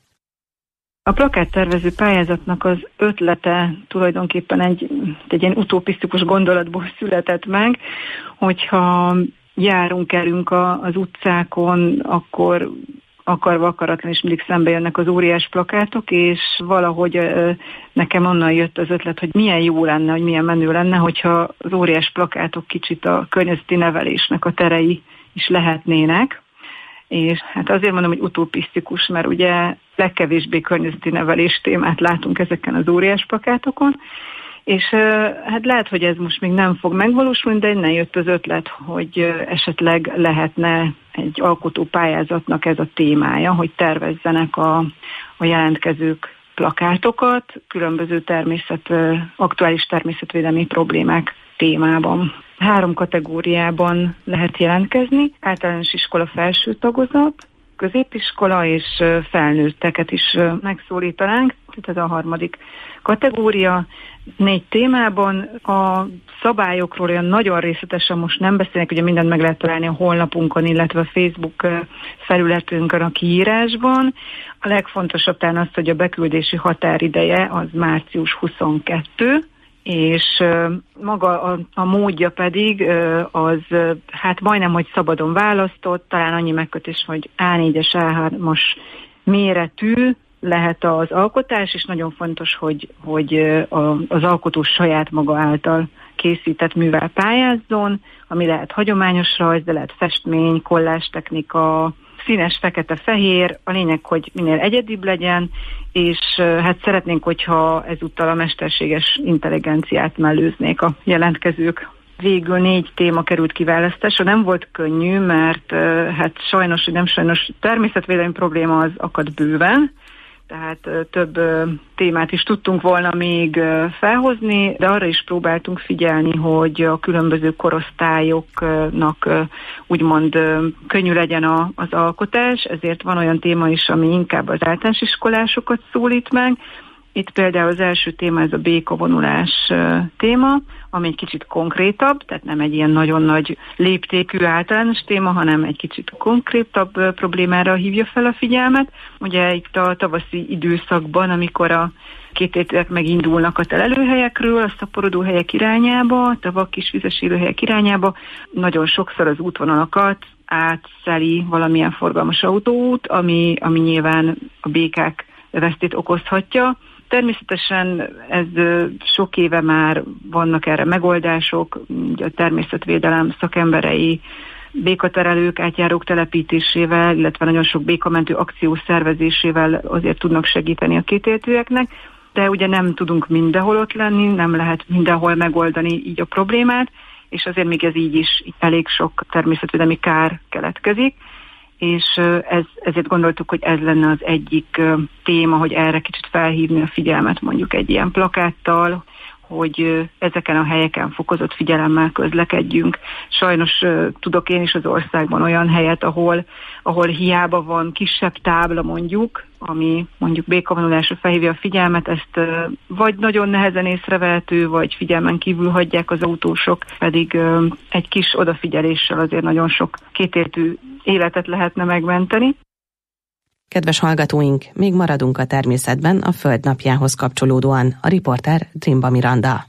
A plakáttervező pályázatnak az ötlete tulajdonképpen egy ilyen utopisztikus gondolatból született meg, hogyha járunk-elünk az utcákon, akkor akarva akaratlan is mindig szembe jönnek az óriás plakátok, és valahogy nekem onnan jött az ötlet, hogy milyen jó lenne, hogy milyen menő lenne, hogyha az óriás plakátok kicsit a környezeti nevelésnek a terei is lehetnének. És hát azért mondom, hogy utopisztikus, mert ugye legkevésbé környezeti nevelés témát látunk ezeken az óriás plakátokon, és hát lehet, hogy ez most még nem fog megvalósulni, de innen jött az ötlet, hogy esetleg lehetne egy alkotó pályázatnak ez a témája, hogy tervezzenek a jelentkezők plakátokat különböző aktuális természetvédelmi problémák témában. 3 kategóriában lehet jelentkezni: általános iskola felső tagozat, középiskola és felnőtteket is megszólítanánk, tehát ez a 3. kategória. 4 témában. A szabályokról olyan nagyon részletesen most nem beszélnek, ugye mindent meg lehet találni a honlapunkon, illetve a Facebook felületünkön a kiírásban. A legfontosabb talán az, hogy a beküldési határideje az március 22, és maga a módja pedig az hát majdnem, hogy szabadon választott, talán annyi megkötés, hogy A4-es, A3-as méretű lehet az alkotás, és nagyon fontos, hogy az alkotó saját maga által készített művel pályázzon, ami lehet hagyományos rajz, de lehet festmény, kollástechnika, színes, fekete-fehér, a lényeg, hogy minél egyedibb legyen, és hát szeretnénk, hogyha ezúttal a mesterséges intelligenciát mellőznék a jelentkezők. Végül 4 téma került kiválasztásra, nem volt könnyű, mert hát sajnos, vagy nem sajnos, természetvédelmi probléma az akad bőven, tehát több témát is tudtunk volna még felhozni, de arra is próbáltunk figyelni, hogy a különböző korosztályoknak úgymond könnyű legyen az alkotás, ezért van olyan téma is, ami inkább az általános iskolásokat szólít meg. Itt például az első téma ez a békavonulás téma, ami egy kicsit konkrétabb, tehát nem egy ilyen nagyon nagy léptékű általános téma, hanem egy kicsit konkrétabb problémára hívja fel a figyelmet. Ugye itt a tavaszi időszakban, amikor a kétértőek megindulnak a telelőhelyekről, a szaporodóhelyek irányába, tavak kis vizes élőhelyek irányába, nagyon sokszor az útvonalakat átszeli valamilyen forgalmas autóút, ami nyilván a békák vesztét okozhatja. Természetesen ez sok éve már vannak erre megoldások, a természetvédelem szakemberei békaterelők, átjárók telepítésével, illetve nagyon sok békamentő akció szervezésével azért tudnak segíteni a kétéltőeknek, de ugye nem tudunk mindenhol ott lenni, nem lehet mindenhol megoldani így a problémát, és azért még ez így is elég sok természetvédelmi kár keletkezik, és ezért gondoltuk, hogy ez lenne az egyik téma, hogy erre kicsit felhívni a figyelmet mondjuk egy ilyen plakáttal, hogy ezeken a helyeken fokozott figyelemmel közlekedjünk. Sajnos tudok én is az országban olyan helyet, ahol hiába van kisebb tábla mondjuk, ami mondjuk békavonulásra felhívja a figyelmet, ezt vagy nagyon nehezen észrevehető, vagy figyelmen kívül hagyják az autósok, pedig egy kis odafigyeléssel azért nagyon sok kétértű életet lehetne megmenteni. Kedves hallgatóink, még maradunk a természetben a Föld napjához kapcsolódóan. A riporter Trimba Miranda.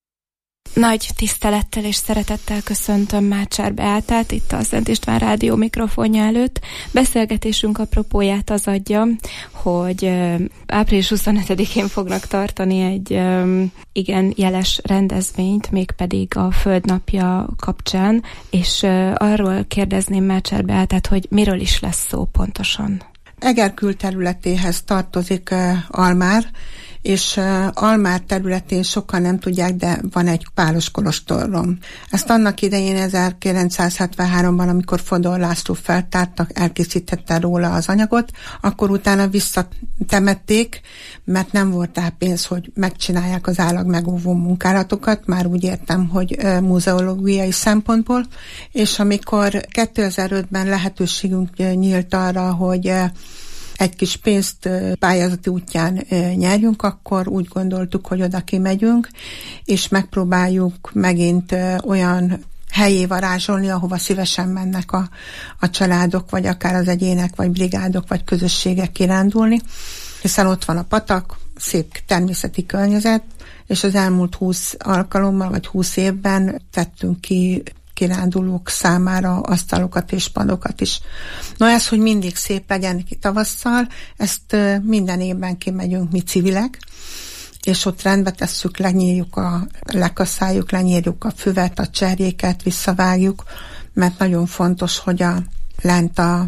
Nagy tisztelettel és szeretettel köszöntöm Mácsár Beátát itt a Szent István Rádió mikrofonja előtt. Beszélgetésünk apropóját az adja, hogy április 25-én fognak tartani egy igen jeles rendezvényt, mégpedig a Föld napja kapcsán, és arról kérdezném Mácsár Beátát, hogy miről is lesz szó pontosan. Eger külterületéhez tartozik Almár, és Almár területén sokan nem tudják, de van egy pálos kolostorrom. Ezt annak idején 1973-ban, amikor Fodor László feltártak, elkészítette róla az anyagot, akkor utána visszatemették, mert nem volt rá pénz, hogy megcsinálják az állagmegóvó munkálatokat, már úgy értem, hogy muzeológiai szempontból, és amikor 2005-ben lehetőségünk nyílt arra, hogy egy kis pénzt pályázati útján nyerjünk, akkor úgy gondoltuk, hogy oda kimegyünk, és megpróbáljuk megint olyan helyé varázsolni, ahova szívesen mennek a családok, vagy akár az egyének, vagy brigádok, vagy közösségek kirándulni, hiszen ott van a patak, szép természeti környezet, és az elmúlt 20 alkalommal, vagy 20 évben tettünk ki kirándulók számára asztalokat és padokat is. Na ez, hogy mindig szép legyen ki tavasszal, ezt minden évben kimegyünk mi civilek, és ott rendbe tesszük, lekaszáljuk, lenyírjuk a füvet, a cserjéket, visszavágjuk, mert nagyon fontos, hogy lent a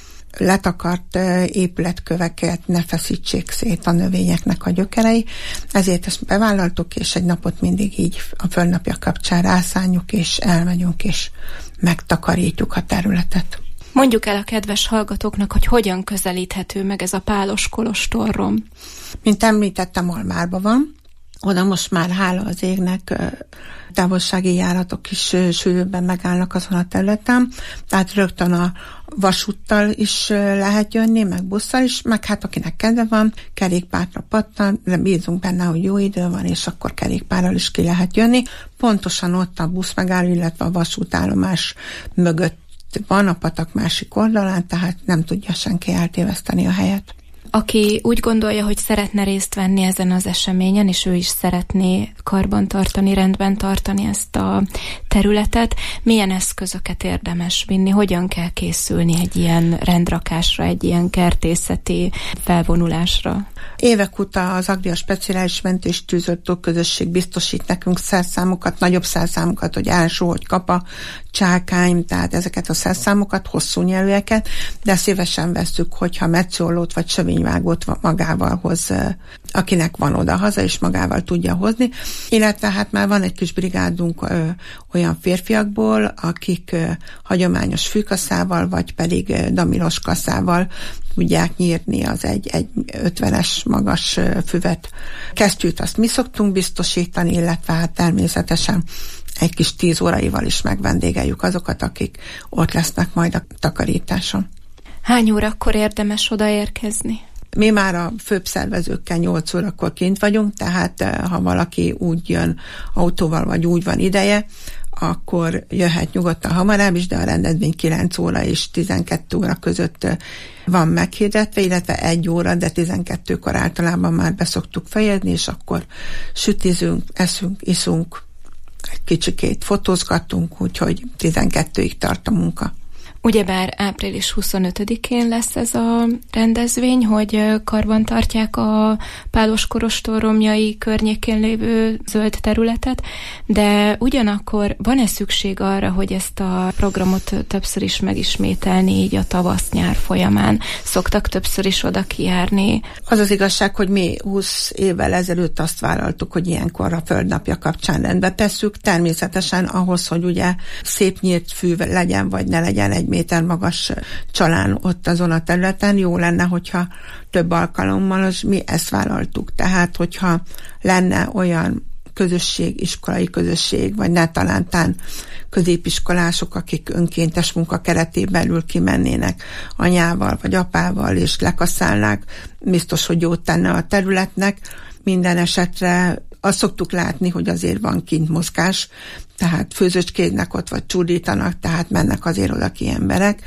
letakart épületköveket ne feszítsék szét a növényeknek a gyökerei. Ezért ezt bevállaltuk, és egy napot mindig így a földnapja kapcsán rászánjuk, és elmegyünk, és megtakarítjuk a területet. Mondjuk el a kedves hallgatóknak, hogy hogyan közelíthető meg ez a pálos kolostorrom. Mint említettem, Almárban van. Oda most már hála az égnek távolsági járatok is sűrűbben megállnak azon a területen, tehát rögtön a vasúttal is lehet jönni, meg busszal is, meg hát akinek kedve van, kerékpárra pattan, de bízunk benne, hogy jó idő van, és akkor kerékpárral is ki lehet jönni. Pontosan ott a buszmegálló, illetve a vasútállomás mögött van a patak másik oldalán, tehát nem tudja senki eltéveszteni a helyet. Aki úgy gondolja, hogy szeretne részt venni ezen az eseményen, és ő is szeretné karbantartani, rendben tartani ezt a területet, milyen eszközöket érdemes vinni, hogyan kell készülni egy ilyen rendrakásra, egy ilyen kertészeti felvonulásra? Évek óta az Agria Speciális Mentés Tűzoltó Közösség biztosít nekünk szerszámokat, nagyobb szerszámokat, hogy Ásó, hogy Kapa, Csákány, tehát ezeket a szerszámokat, hosszú nyelvűeket, de szívesen vesszük, hogyha metszólót vagy sövényvágót magával hoz, akinek van oda-haza, és magával tudja hozni. Illetve hát már van egy kis brigádunk olyan férfiakból, akik hagyományos fűkaszával, vagy pedig damilos kaszával tudják nyírni az egy 50-es magas füvet. Kesztyűt azt mi szoktunk biztosítani, illetve hát természetesen egy kis 10 óraival is megvendégeljük azokat, akik ott lesznek majd a takarításon. Hány órakor érdemes odaérkezni? Mi már a főbb szervezőkkel 8 órakor kint vagyunk, tehát ha valaki úgy jön autóval, vagy úgy van ideje, akkor jöhet nyugodtan hamarabb is, de a rendezvény 9 óra és 12 óra között van meghirdetve, illetve 1 óra, de 12-kor általában már beszoktuk fejezni, és akkor sütizünk, eszünk, iszunk, egy kicsikét fotózgatunk, úgyhogy 12-ig tart a munka. Ugyebár április 25-én lesz ez a rendezvény, hogy karban tartják a pálos kolostor romjai környékén lévő zöld területet, de ugyanakkor van-e szükség arra, hogy ezt a programot többször is megismételni így a tavasz-nyár folyamán? Szoktak többször is oda kijárni? Az az igazság, hogy mi 20 évvel ezelőtt azt vállaltuk, hogy ilyenkor a földnapja kapcsán rendbe tesszük. Természetesen ahhoz, hogy ugye szép nyírt fű legyen, vagy ne legyen 1 méter magas csalán ott azon a területen, jó lenne, hogyha több alkalommal mi ezt vállaltuk. Tehát, hogyha lenne olyan közösség, iskolai közösség, vagy ne talántán középiskolások, akik önkéntes munka keretében belül kimennének anyával, vagy apával, és lekaszálnák, biztos, hogy jót tenne a területnek. Minden esetre azt szoktuk látni, hogy azért van kint mozgás, tehát főzőcskédnek ott, vagy csúdítanak, tehát mennek azért oda ki emberek,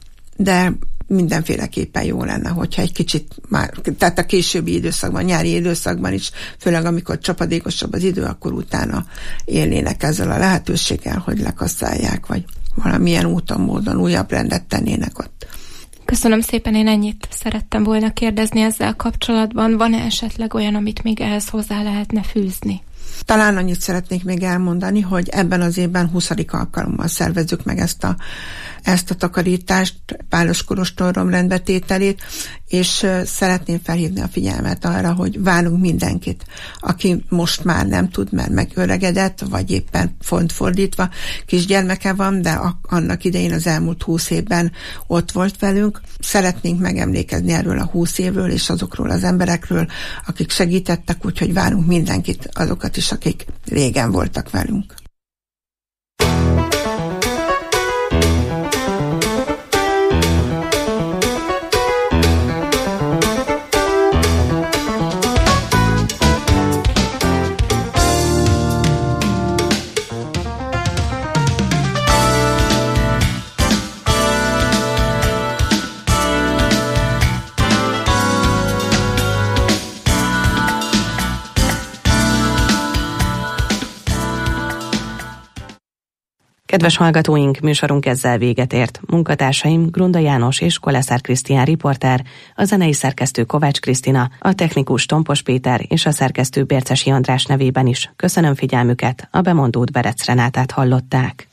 de mindenféleképpen jó lenne, hogyha egy kicsit már, tehát a későbbi időszakban, nyári időszakban is, főleg amikor csapadékosabb az idő, akkor utána élnének ezzel a lehetőséggel, hogy lekaszálják, vagy valamilyen úton, módon újabb rendet tennének ott. Köszönöm szépen, én ennyit szerettem volna kérdezni ezzel kapcsolatban. Van-e esetleg olyan, amit még ehhez hozzá lehetne fűzni? Talán annyit szeretnék még elmondani, hogy ebben az évben 20. alkalommal szervezzük meg ezt a ezt a takarítást, pálos kolostorrom rendbetételét, és szeretném felhívni a figyelmet arra, hogy várunk mindenkit, aki most már nem tud, mert megöregedett, vagy éppen fordítva kisgyermeke van, de annak idején az elmúlt 20 évben ott volt velünk. Szeretnénk megemlékezni erről a 20 évről, és azokról az emberekről, akik segítettek, úgyhogy várunk mindenkit, azokat is, akik régen voltak velünk. Kedves hallgatóink, műsorunk ezzel véget ért. Munkatársaim Grunda János és Koleszár Krisztián riporter, a zenei szerkesztő Kovács Krisztina, a technikus Tompos Péter és a szerkesztő Bércesi András nevében is köszönöm figyelmüket, a bemondót Berec Renátát hallották.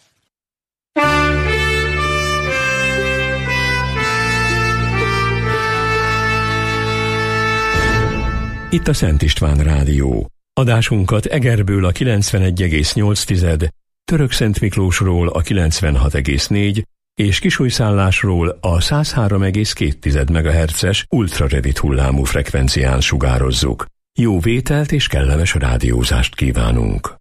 Itt a Szent István Rádió. Adásunkat Egerből a 91,8, Törökszentmiklósról a 96,4 és Kisújszállásról a 103,2 MHz-es ultrarövid hullámú frekvencián sugározzuk. Jó vételt és kellemes rádiózást kívánunk!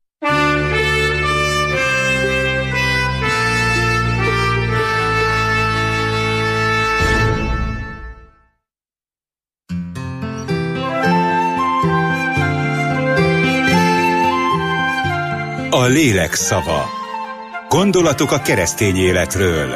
A lélek szava. Gondolatok a keresztény életről.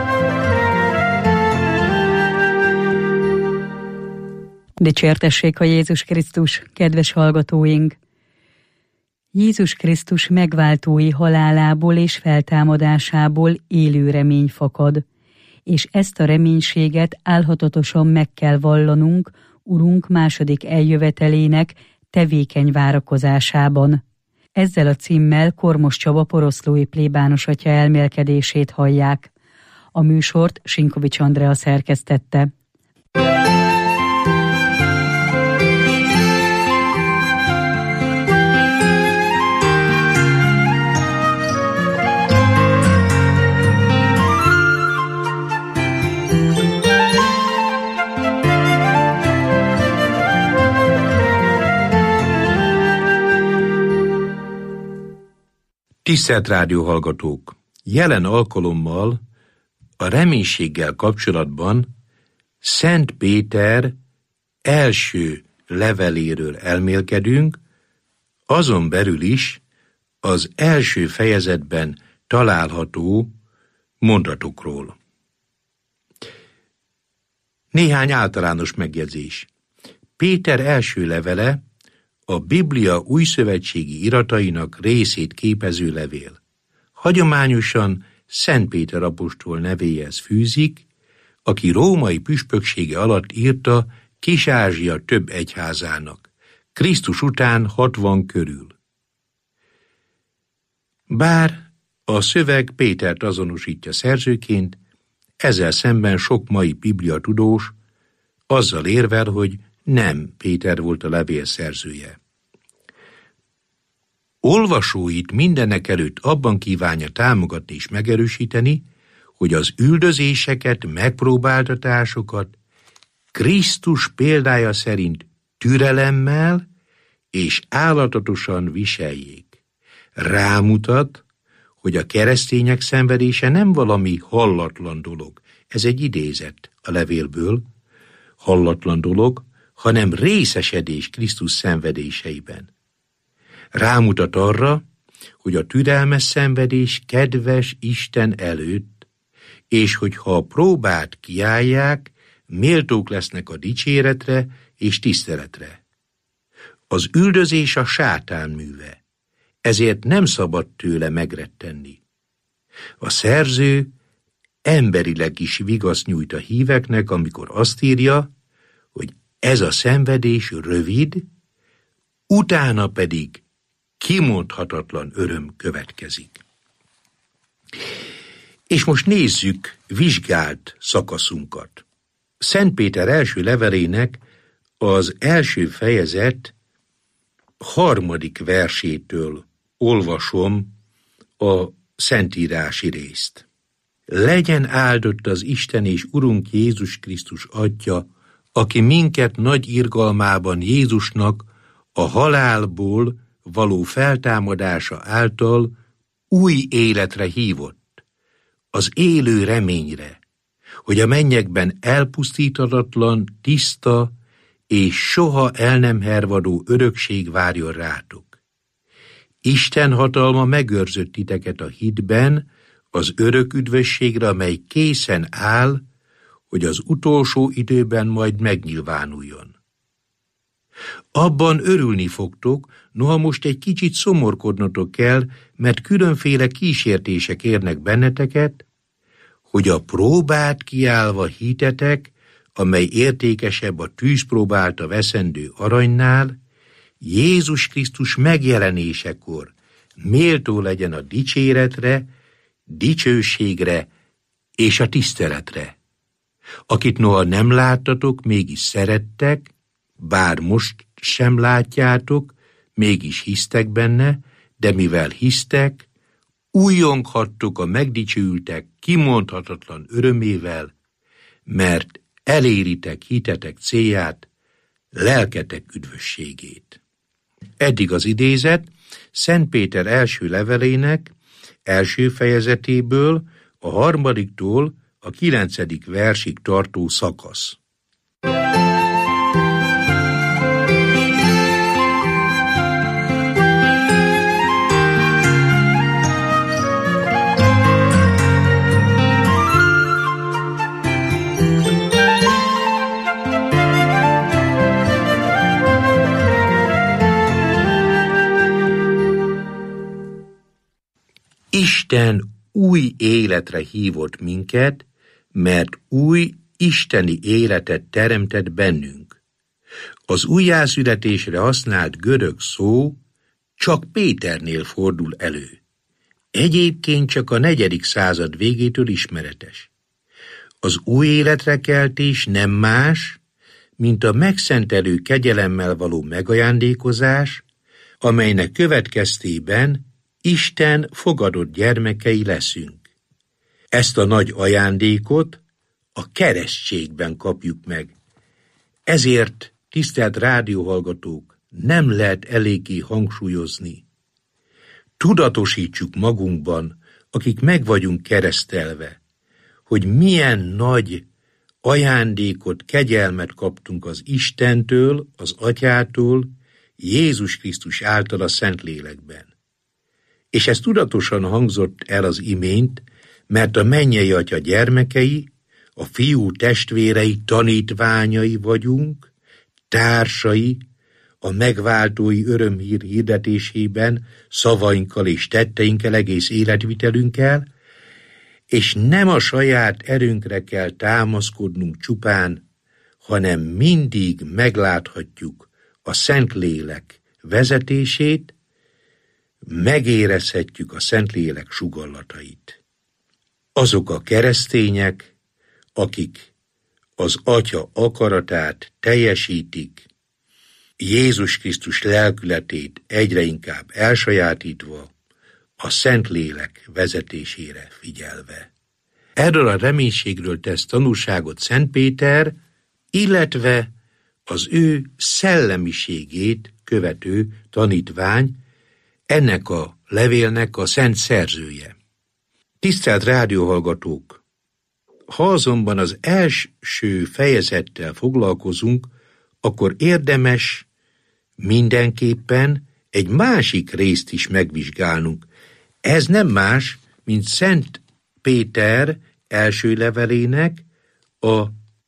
Dicsértessék a Jézus Krisztus, kedves hallgatóink! Jézus Krisztus megváltói halálából és feltámadásából élő remény fakad, és ezt a reménységet álhatatosan meg kell vallanunk Urunk második eljövetelének tevékeny várakozásában. Ezzel a címmel Kormos Csaba poroszlói plébános atya elmélkedését hallják. A műsort Sinkovics Andrea szerkesztette. Tisztelt rádióhallgatók! Jelen alkalommal a reménységgel kapcsolatban Szent Péter első leveléről elmélkedünk, azon belül is az első fejezetben található mondatokról. Néhány általános megjegyzés. Péter első levele a Biblia újszövetségi iratainak részét képező levél. Hagyományosan Szent Péter apostol nevéhez fűzik, aki római püspöksége alatt írta Kis-Ázsia több egyházának, Krisztus után 60 körül. Bár a szöveg Pétert azonosítja szerzőként, ezzel szemben sok mai bibliatudós azzal érvel, hogy nem Péter volt a levél szerzője. Olvasóit mindenekelőtt abban kívánja támogatni és megerősíteni, hogy az üldözéseket, megpróbáltatásokat Krisztus példája szerint türelemmel és állatatosan viseljék. Rámutat, hogy a keresztények szenvedése nem valami hallatlan dolog. Ez egy idézet a levélből, hallatlan dolog, hanem részesedés Krisztus szenvedéseiben. Rámutat arra, hogy a türelmes szenvedés kedves Isten előtt, és hogyha a próbát kiállják, méltók lesznek a dicséretre és tiszteletre. Az üldözés a sátán műve, ezért nem szabad tőle megrettenni. A szerző emberileg is vigaszt nyújt a híveknek, amikor azt írja, hogy ez a szenvedés rövid, utána pedig kimondhatatlan öröm következik. És most nézzük vizsgált szakaszunkat. Szent Péter első levelének az első fejezet 3. versétől olvasom a szentírási részt. Legyen áldott az Isten és Urunk Jézus Krisztus Atya, aki minket nagy irgalmában Jézusnak a halálból való feltámadása által új életre hívott, az élő reményre, hogy a mennyekben elpusztíthatatlan, tiszta és soha el nem hervadó örökség várjon rátok. Isten hatalma megőrzött titeket a hitben, az örök üdvösségre, amely készen áll, hogy az utolsó időben majd megnyilvánuljon. Abban örülni fogtok, noha most egy kicsit szomorkodnotok kell, mert különféle kísértések érnek benneteket, hogy a próbát kiállva hitetek, amely értékesebb a tűzpróbálta veszendő aranynál, Jézus Krisztus megjelenésekor méltó legyen a dicséretre, dicsőségre és a tiszteletre, akit noha nem láttatok, mégis szerettek, bár most sem látjátok, mégis hisztek benne, de mivel hisztek, újjonghattok a megdicsőültek kimondhatatlan örömével, mert eléritek hitetek célját, lelketek üdvösségét. Eddig az idézet Szent Péter első levelének első fejezetéből, a 3-tól a 9. versig tartó szakasz. Isten új életre hívott minket, mert új isteni életet teremtett bennünk. Az újjászületésre használt görög szó csak Péternél fordul elő. Egyébként csak a 4. század végétől ismeretes. Az új életre keltés nem más, mint a megszentelő kegyelemmel való megajándékozás, amelynek következtében Isten fogadott gyermekei leszünk. Ezt a nagy ajándékot a keresztségben kapjuk meg. Ezért, tisztelt rádióhallgatók, nem lehet eléggé hangsúlyozni. Tudatosítsuk magunkban, akik meg vagyunk keresztelve, hogy milyen nagy ajándékot, kegyelmet kaptunk az Istentől, az Atyától, Jézus Krisztus által a Szentlélekben. És ez tudatosan hangzott el az imént, mert a mennyei Atya gyermekei, a Fiú testvérei, tanítványai vagyunk, társai, a megváltói örömhír hirdetésében, szavainkkal és tetteinkkel, egész életvitelünkkel, és nem a saját erőnkre kell támaszkodnunk csupán, hanem mindig megláthatjuk a Szentlélek vezetését, megérezhetjük a Szentlélek sugallatait. Azok a keresztények, akik az Atya akaratát teljesítik, Jézus Krisztus lelkületét egyre inkább elsajátítva, a Szentlélek vezetésére figyelve. Erről a reménységről tesz tanúságot Szent Péter, illetve az ő szellemiségét követő tanítvány, ennek a levélnek a szent szerzője. Tisztelt rádióhallgatók! Ha azonban az első fejezettel foglalkozunk, akkor érdemes mindenképpen egy másik részt is megvizsgálnunk. Ez nem más, mint Szent Péter első levelének a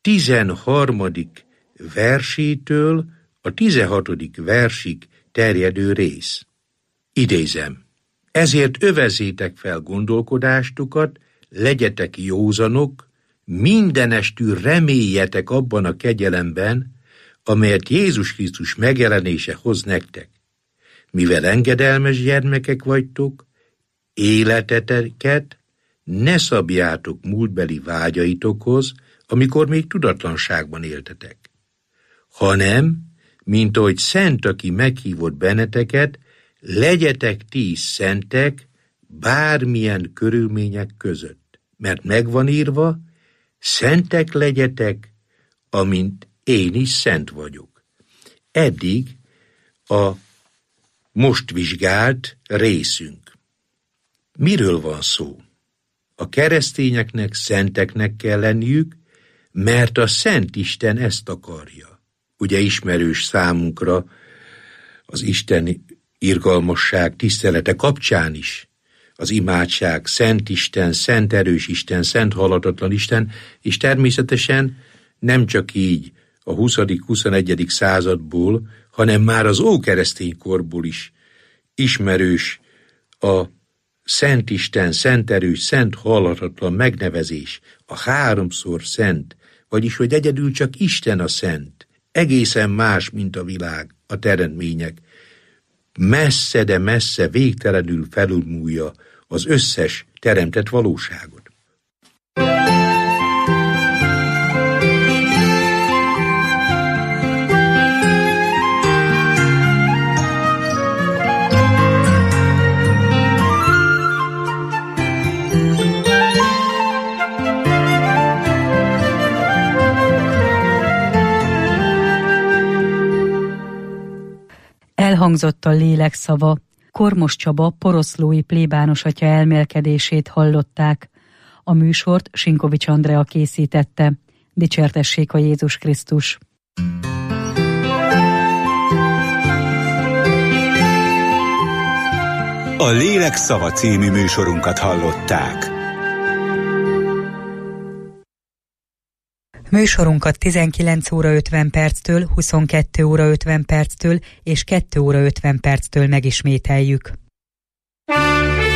13. versétől a 16. versig terjedő rész. Idézem: ezért övezzétek fel gondolkodástukat, legyetek józanok, mindenestül reméljetek abban a kegyelemben, amelyet Jézus Krisztus megjelenése hoz nektek. Mivel engedelmes gyermekek vagytok, életeteket ne szabjátok múltbeli vágyaitokhoz, amikor még tudatlanságban éltetek, hanem, mint ahogy szent, aki meghívott benneteket, legyetek ti is szentek bármilyen körülmények között, mert megvan írva, szentek legyetek, amint én is szent vagyok. Eddig a most vizsgált részünk. Miről van szó? A keresztényeknek szenteknek kell lenniük, mert a Szent Isten ezt akarja. Ugye ismerős számunkra az Isten irgalmasság tisztelete kapcsán is az imádság, Szent Isten, Szent Erős Isten, Szent Halhatatlan Isten, és természetesen nem csak így a 20.-21. századból, hanem már az ókeresztény korból is ismerős a Szent Isten, Szent Erős, Szent Halhatatlan megnevezés, a háromszor szent, vagyis hogy egyedül csak Isten a szent, egészen más, mint a világ, a teremtmények. Messze, de messze végtelenül felülmúlja az összes teremtett valóságot. Elhangzott a lélek szava. Kormos Csaba poroszlói plébános atya elmélkedését hallották. A műsort Sinkovics Andrea készítette. Dicsértessék a Jézus Krisztus! A Lélek szava című műsorunkat hallották. Műsorunkat 19 óra 50 perctől, 22 óra 50 perctől és 2 óra 50 perctől megismételjük.